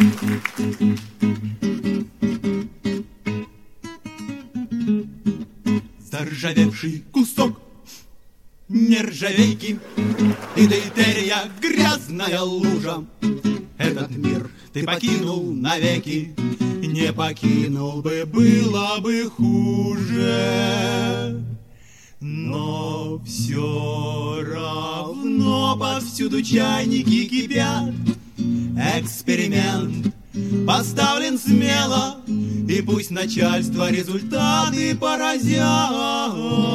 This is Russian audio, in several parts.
Заржавевший кусок нержавейки и дейтерия грязная лужа. Этот мир ты покинул навеки, не покинул бы, было бы хуже. Но все равно повсюду чайники кипят. Эксперимент поставлен смело, и пусть начальство результаты поразят.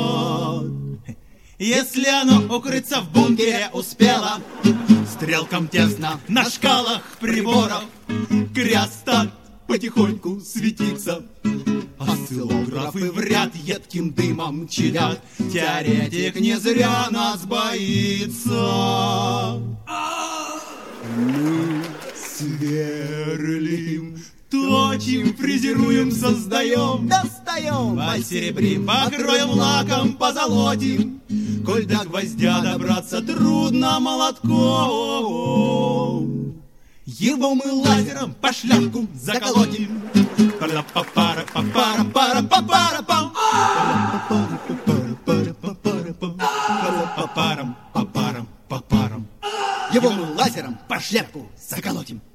Если оно укрыться в бункере успело, стрелкам тесно на шкалах приборов, креостат потихоньку светится, осциллографы в ряд едким дымом чадят. Теоретик не зря нас боится. Мы сверлим, точим, фрезеруем, создаем, достаем, посеребрим, покроем лаком, позолотим. Коль до гвоздя добраться трудно молотком, его мы лазером по шляпку заколотим. Его мы лазером по шляпку заколотим.